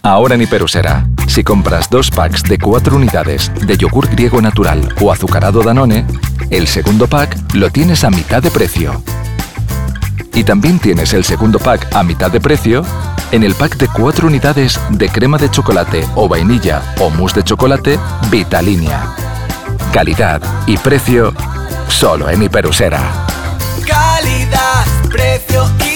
Ahora en Hiperusera, si compras 2 packs de 4 unidades de yogur griego natural o azucarado Danone, el segundo pack lo tienes a mitad de precio. Y también tienes el segundo pack a mitad de precio en el pack de 4 unidades de crema de chocolate o vainilla o mousse de chocolate Vitalinia. Calidad y precio solo en Hiperusera. Calidad, precio y